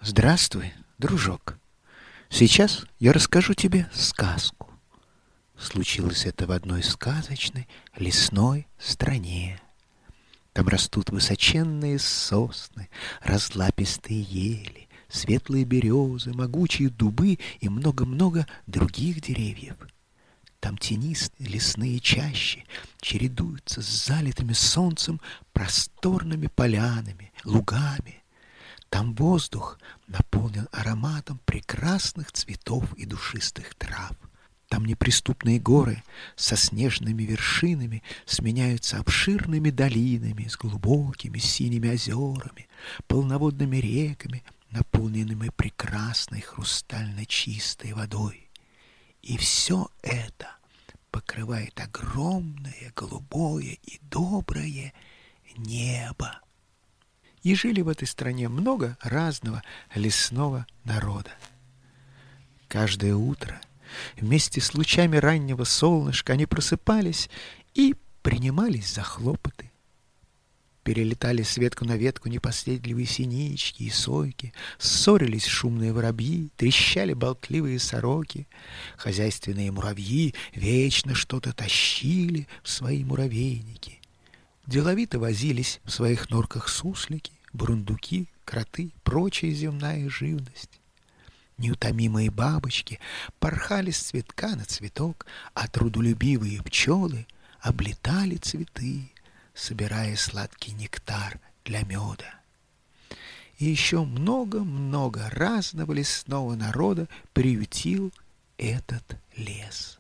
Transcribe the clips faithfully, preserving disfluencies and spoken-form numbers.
Здравствуй, дружок. Сейчас я расскажу тебе сказку. Случилось это в одной сказочной лесной стране. Там растут высоченные сосны, разлапистые ели, светлые березы, могучие дубы и много-много других деревьев. Там тенистые лесные чащи чередуются с залитыми солнцем просторными полянами, лугами. Там воздух наполнен ароматом прекрасных цветов и душистых трав. Там неприступные горы со снежными вершинами сменяются обширными долинами с глубокими синими озерами, полноводными реками, наполненными прекрасной хрустально чистой водой. И все это покрывает огромное, голубое и доброе небо. И жили в этой стране много разного лесного народа. Каждое утро вместе с лучами раннего солнышка они просыпались и принимались за хлопоты. Перелетали с ветку на ветку непоседливые синички и сойки, ссорились шумные воробьи, трещали болтливые сороки. Хозяйственные муравьи вечно что-то тащили в свои муравейники. Деловито возились в своих норках суслики, бурундуки, кроты, прочая земная живность. Неутомимые бабочки порхали с цветка на цветок, а трудолюбивые пчелы облетали цветы, собирая сладкий нектар для меда. И еще много-много разного лесного народа приютил этот лес.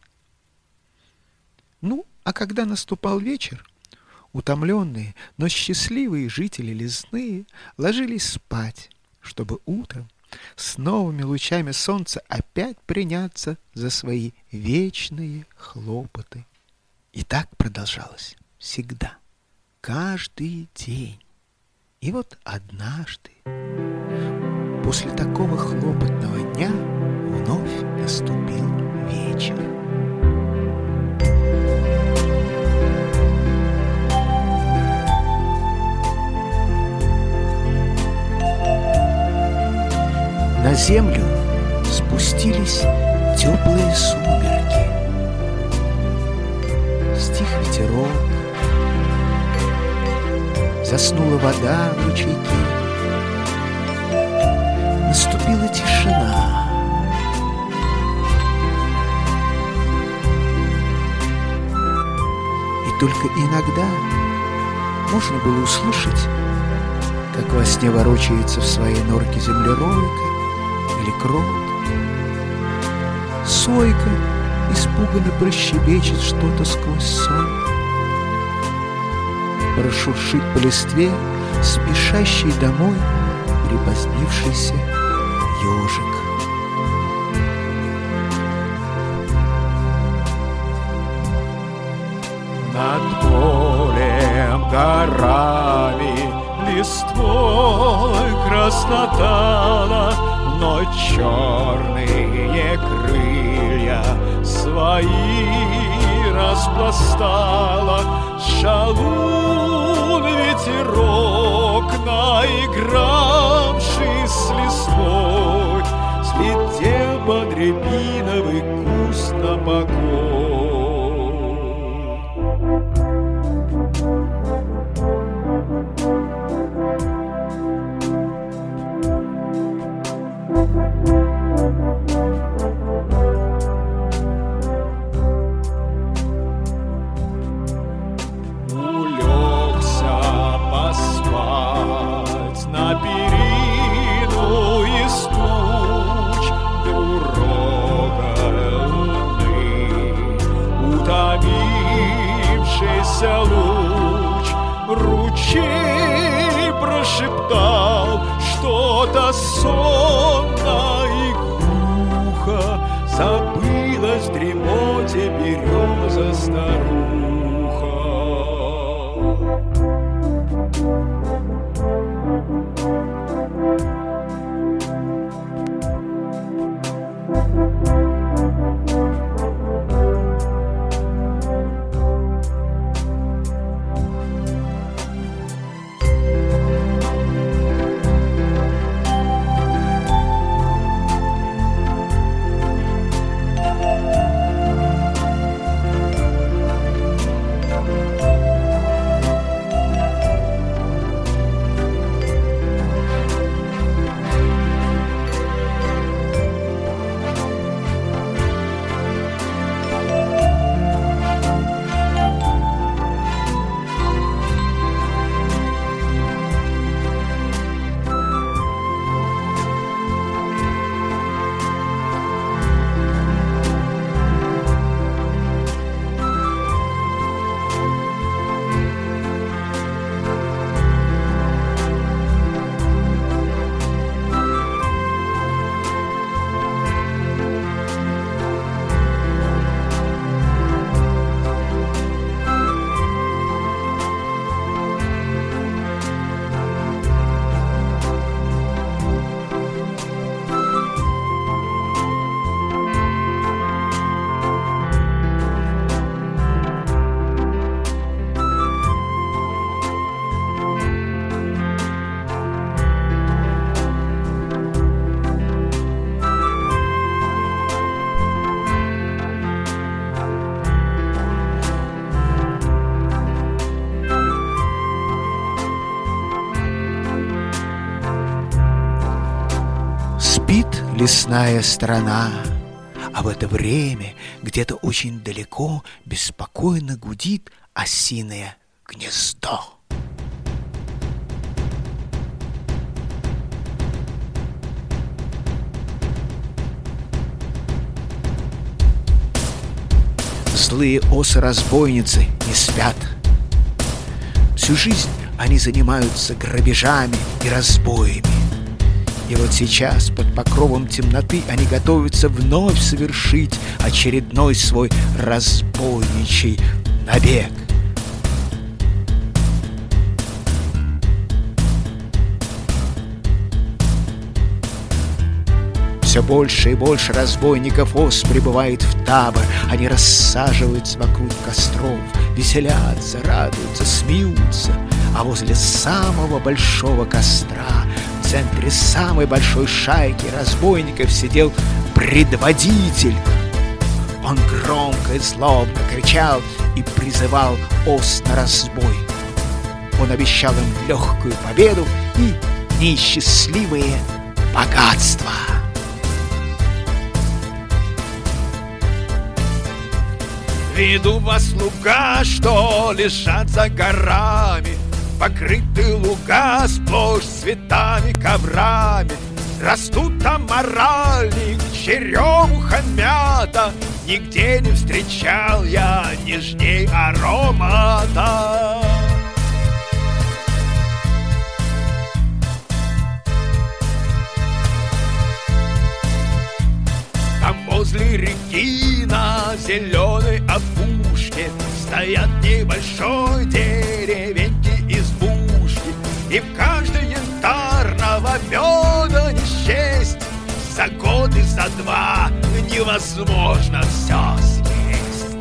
Ну, а когда наступал вечер, утомленные, но счастливые жители лесные ложились спать, чтобы утром с новыми лучами солнца опять приняться за свои вечные хлопоты. И так продолжалось всегда, каждый день. И вот однажды, после такого хлопотного дня, вновь наступил вечер. На землю спустились теплые сумерки. Стих ветерок, заснула вода в ручейке. Наступила тишина. И только иногда можно было услышать, как во сне ворочается в своей норке землеройка или крот. Сойка испуганно прощебечет что-то сквозь сон. Прошуршит по листве спешащий домой припозднившийся ежик. Над полем горами листвой краснотала, но черные крылья свои распластала. Шалун ветерок, наигравший с листвой, слетел под рябиновый куст на покой. Луч, ручей прошептал что-то сонно и глухо. Забылась в дремоте береза старуха. лесная страна. А в это время где-то очень далеко беспокойно гудит осиное гнездо. Злые осы-разбойницы не спят. Всю жизнь они занимаются грабежами и разбоями. И вот сейчас, под покровом темноты, они готовятся вновь совершить очередной свой разбойничий набег. Все больше и больше разбойников ос прибывает в табор. Они рассаживаются вокруг костров, веселятся, радуются, смеются. А возле самого большого костра, в центре самой большой шайки разбойников, сидел предводитель. Он громко и злобно кричал и призывал ос на разбой. Он обещал им легкую победу и неисчислимые богатства. Веду вас луга, что лежат за горами, покрыты луга сплошь цветами, коврами. Растут там моральник, черемуха, мята. Нигде не встречал я нежней аромата. Там возле реки на зеленой опушке стоят небольшой деревеньки избушки, и в каждой янтарного меда не счесть. За год и за два невозможно все съесть.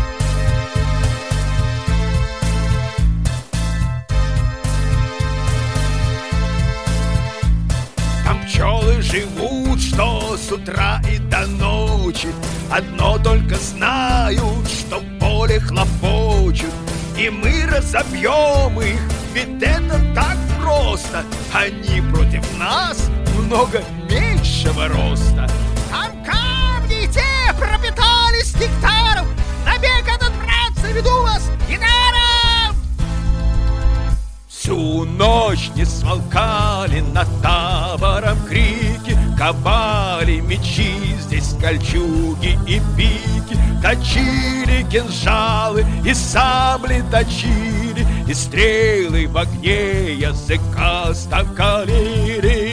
Там пчелы живут, что с утра и до ночи одно только знают, что в поле хлопочут. И мы разобьем их, ведь это так просто. Они против нас много меньшего роста. Там камни те пропитались гектаром. Набег этот, братцы, веду вас недаром. Всю ночь не смолкали над табором крики, ковали мечи, здесь кольчуги и пики, точили кинжалы и сабли точили, и стрелы в огне языка стакалили.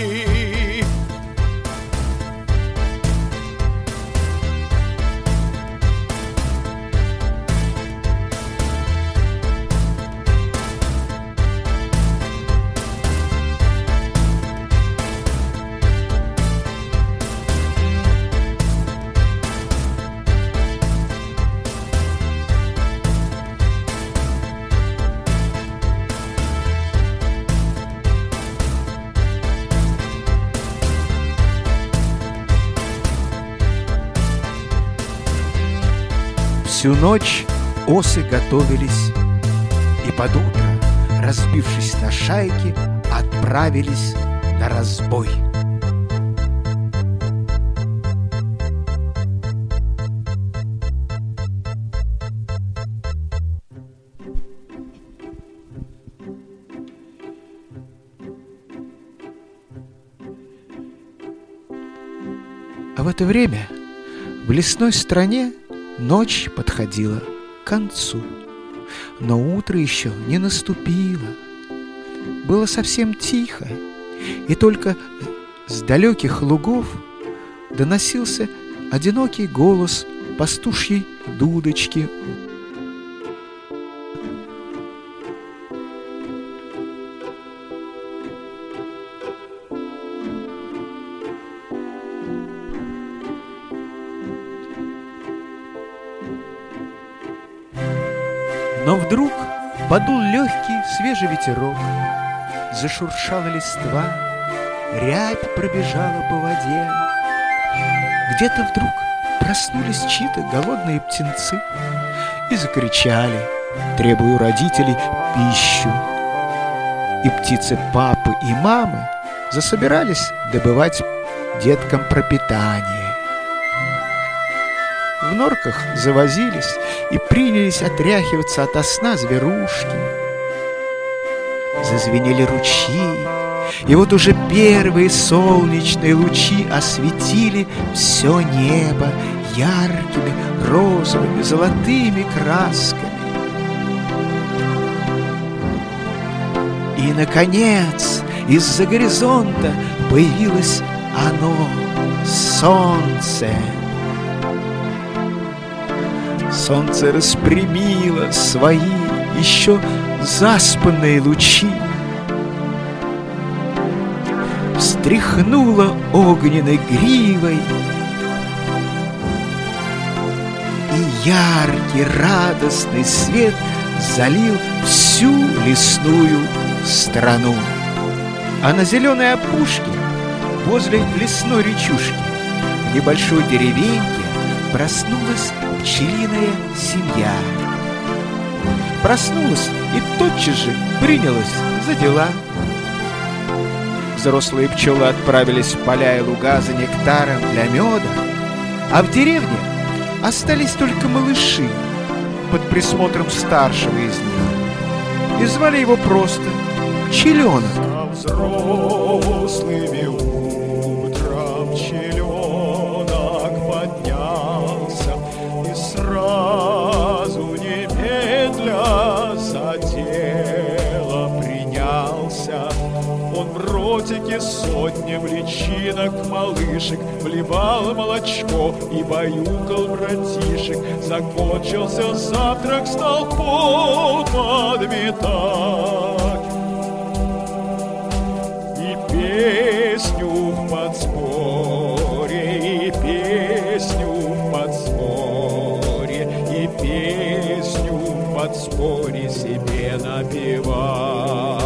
Всю ночь осы готовились, и под утро, разбившись на шайки, отправились на разбой. А в это время в лесной стране ночь подходила к концу, но утро еще не наступило. Было совсем тихо, и только с далеких лугов доносился одинокий голос пастушьей дудочки. Но вдруг подул легкий свежий ветерок, зашуршала листва, рябь пробежала по воде. Где-то вдруг проснулись чьи-то голодные птенцы и закричали, требуя у родителей пищу. И птицы папы и мамы засобирались добывать деткам пропитание. В норках завозились и принялись отряхиваться ото сна зверушки. Зазвенели ручьи, и вот уже первые солнечные лучи осветили все небо яркими розовыми золотыми красками. И, наконец, из-за горизонта появилось оно, солнце. Солнце распрямило свои еще заспанные лучи, встряхнуло огненной гривой, и яркий радостный свет залил всю лесную страну. А на зеленой опушке, возле лесной речушки, в небольшой деревеньке проснулась пчелиная семья. Проснулась и тотчас же принялась за дела. Взрослые пчелы отправились в поля и луга за нектаром для меда, а в деревне остались только малыши под присмотром старшего из них. И звали его просто Пчеленок. За взрослыми утром пчеленок поднялся и сразу немедля за дело принялся. Он в ротике сотням личинок малышек вливал молочко и баюкал братишек. Закончился завтрак, стал пол подметать и песню в подспорье, и песню в подспорье, и песню в подспорье себе напевать.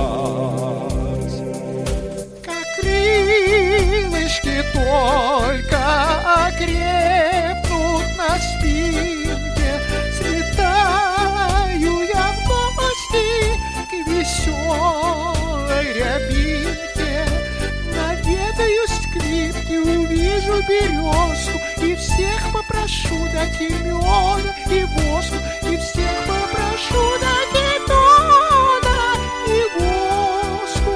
Только окрепнут на спинке, слетаю я в гости к веселой рябинке. Наведаюсь к квитке, увижу березку, и всех попрошу дать и меда, и воску, и всех попрошу дать и меда, и воску,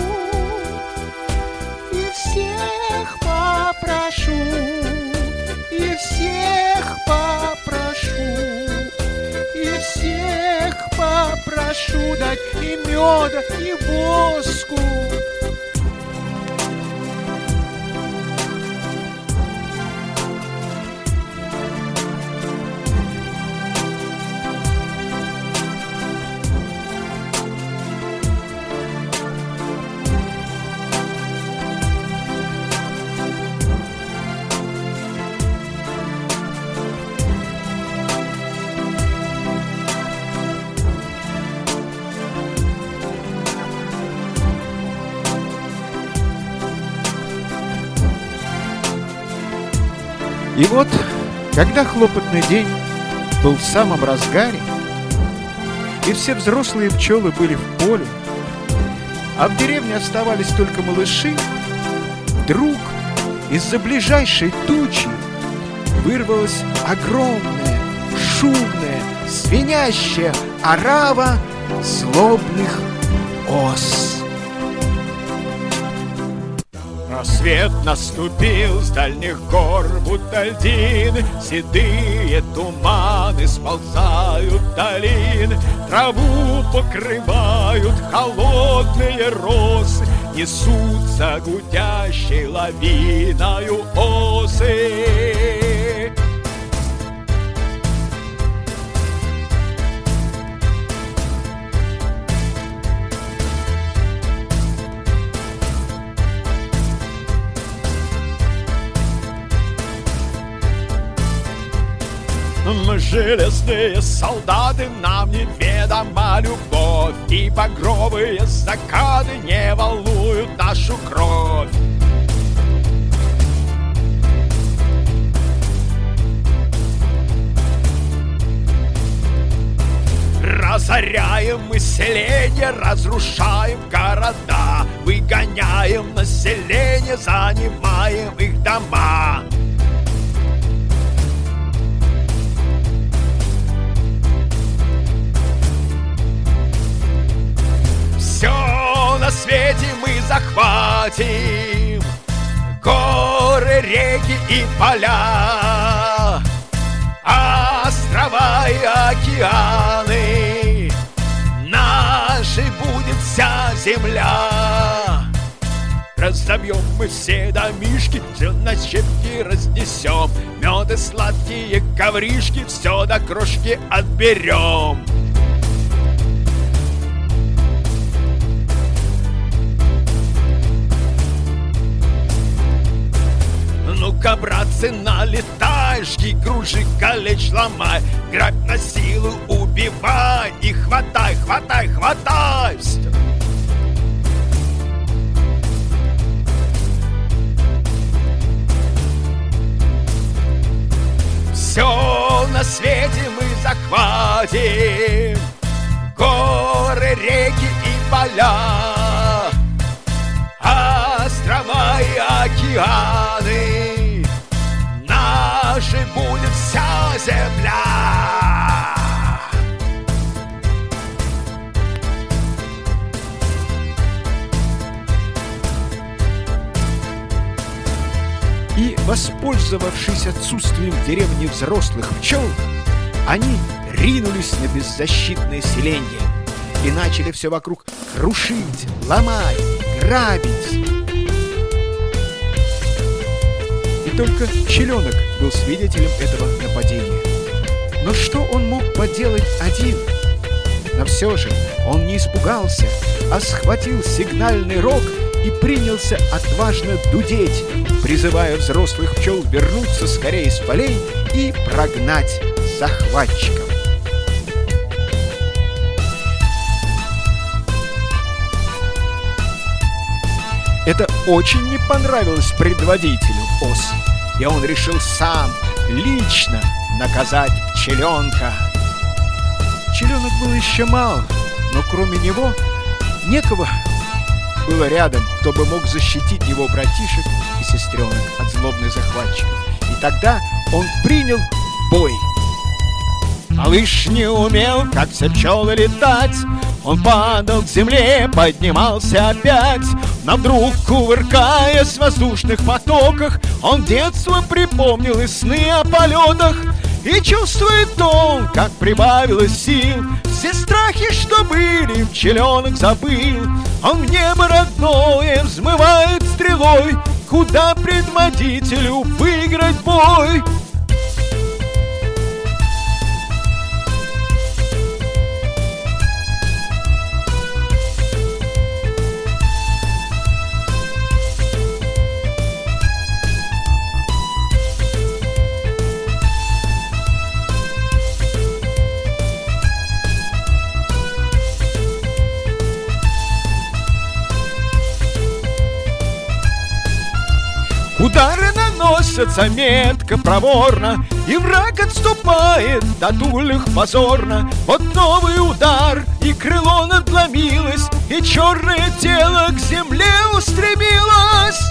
и всех попрошу, и всех попрошу, и всех попрошу дать и меда, и воску. И вот, когда хлопотный день был в самом разгаре, и все взрослые пчелы были в поле, а в деревне оставались только малыши, вдруг из-за ближайшей тучи вырвалась огромная, шумная, звенящая орава злобных ос. Рассвет наступил, с дальних гор будто льдины, седые туманы сползают долины, траву покрывают холодные росы, несутся гудящей лавиною осы. Мы железные солдаты, нам неведома любовь, и багровые закаты не волнуют нашу кровь. Разоряем мы селения, разрушаем города, выгоняем население, занимаем их дома. Все на свете мы захватим, горы, реки и поля, острова и океаны. Нашей будет вся земля. Разобьем мы все домишки, все на щепки разнесем, мед и сладкие ковришки все до крошки отберем. Ну-ка, братцы, налетай, жги, кружи, калечь, ломай, грабь, на силу убивай и хватай, хватай, хватай. Все на свете мы захватим, горы, реки и поля, острова и океаны. Нашей будет вся земля. И, воспользовавшись отсутствием в деревне взрослых пчел, они ринулись на беззащитное селение и начали все вокруг крушить, ломать, грабить. И только пчеленок был свидетелем этого нападения. Но что он мог поделать один? Но все же он не испугался, а схватил сигнальный рог и принялся отважно дудеть, призывая взрослых пчел вернуться скорее с полей и прогнать захватчиков. Это очень не понравилось предводителю ос, и он решил сам лично наказать пчеленка. Пчеленок был еще мал, но кроме него некого было рядом, кто бы мог защитить его братишек и сестренок от злобных захватчиков. И тогда он принял бой. Малыш не умел, как все пчелы, летать. Он падал к земле, поднимался опять. Но вдруг, кувыркаясь в воздушных потоках, он детство припомнил и сны о полетах. И чувствует он, как прибавилось сил. Все страхи, что были, пчеленок забыл. Он в небо родное взмывает стрелой, куда предводителю выиграть бой. Удары наносятся метко, проворно, и враг отступает, татул их позорно. Вот новый удар, и крыло надломилось, и черное тело к земле устремилось.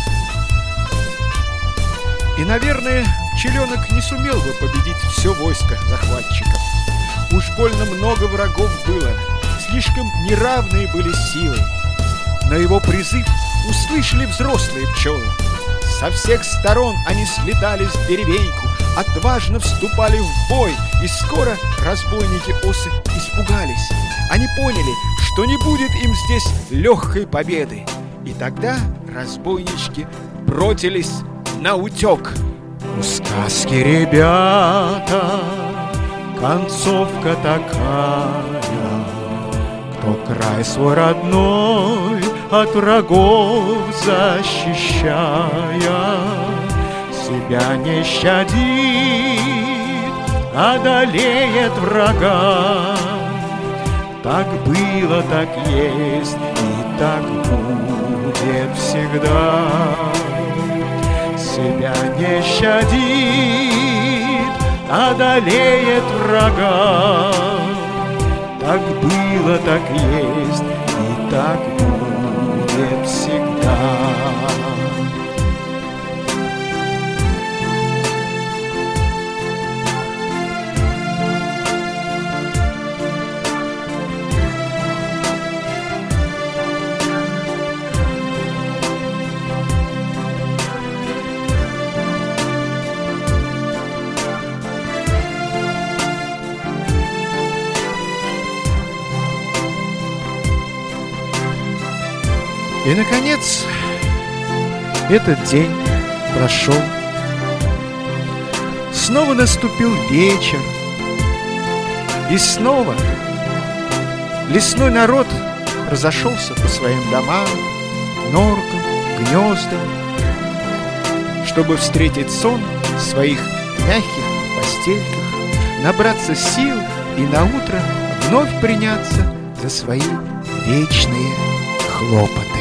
И, наверное, пчеленок не сумел бы победить все войско захватчиков. Уж больно много врагов было, слишком неравные были силы. Но его призыв услышали взрослые пчелы. Со всех сторон они слетались в деревеньку, отважно вступали в бой, и скоро разбойники-осы испугались. Они поняли, что не будет им здесь легкой победы. И тогда разбойнички бросились наутек. У сказки, ребята, концовка такая: кто край свой родной от врагов защищая, себя не щадит, одолеет врага. Так было, так есть и так будет всегда. Себя не щадит, одолеет врага. Так было, так есть и так будет будет всегда. И, наконец, этот день прошел. Снова наступил вечер. И снова лесной народ разошелся по своим домам, норкам, гнездам, чтобы встретить сон в своих мягких постельках, набраться сил и наутро вновь приняться за свои вечные хлопоты.